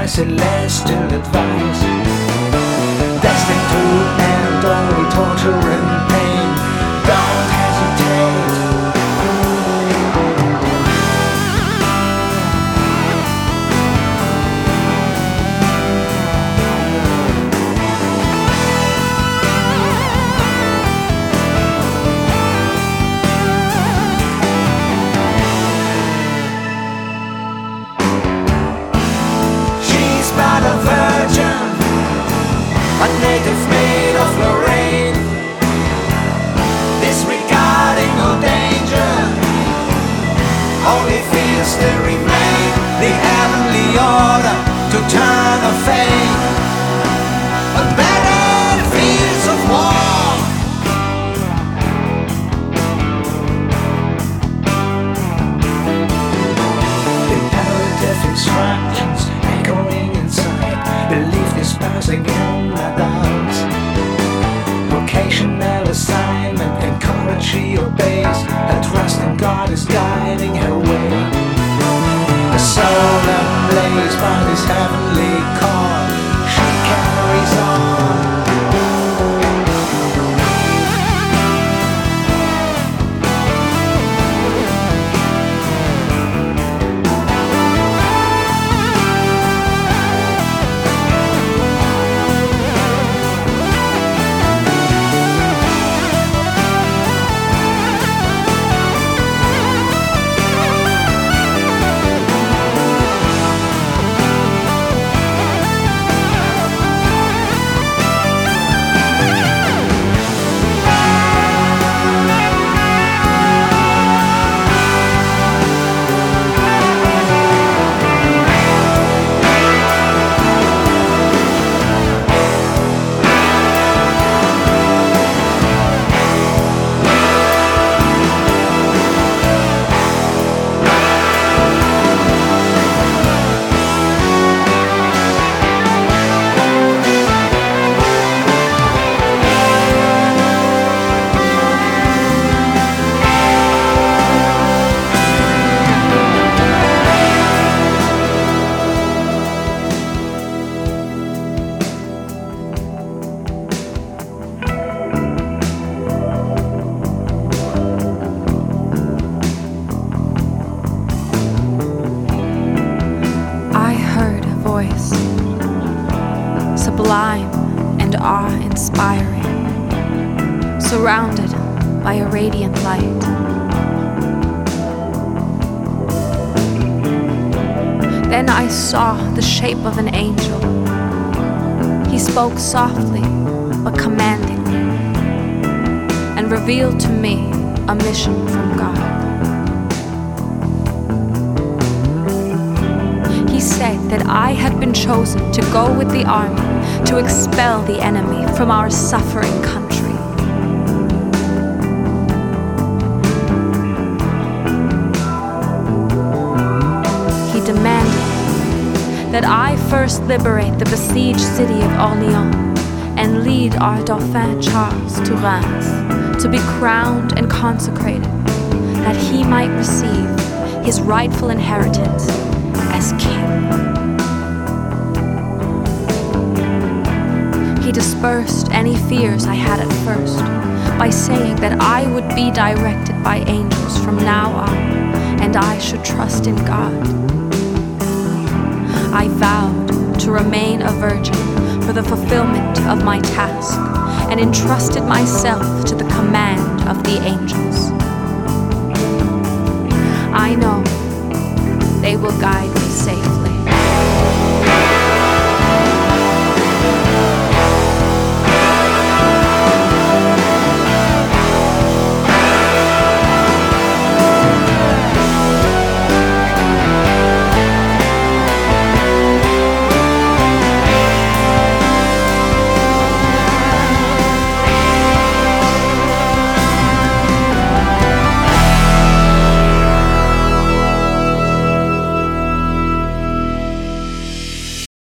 my celestial advice. Destined to end only torture and pain. Don't hesitate. A native made of Lorraine, disregarding all danger, only fears still remain. The heavenly order to turn or fade, but battlefields of war. Imperative instructions echoing inside. Belief dispersing in my doubts. Vocational assignment, encourage she obeys. Her trust in God is guiding her way. The soul ablaze by this heavenly call, she carries on. Sublime and awe-inspiring, surrounded by a radiant light. Then I saw the shape of an angel. He spoke softly but commandingly and revealed to me a mission from God. He said that I had been chosen to go with the army to expel the enemy from our suffering country. He demanded that I first liberate the besieged city of Orléans and lead our Dauphin Charles to Reims to be crowned and consecrated, that he might receive his rightful inheritance as king. He dispersed any fears I had at first by saying that I would be directed by angels from now on, and I should trust in God. I vowed to remain a virgin for the fulfillment of my task, and entrusted myself to the command of the angels. I know they will guide me safely.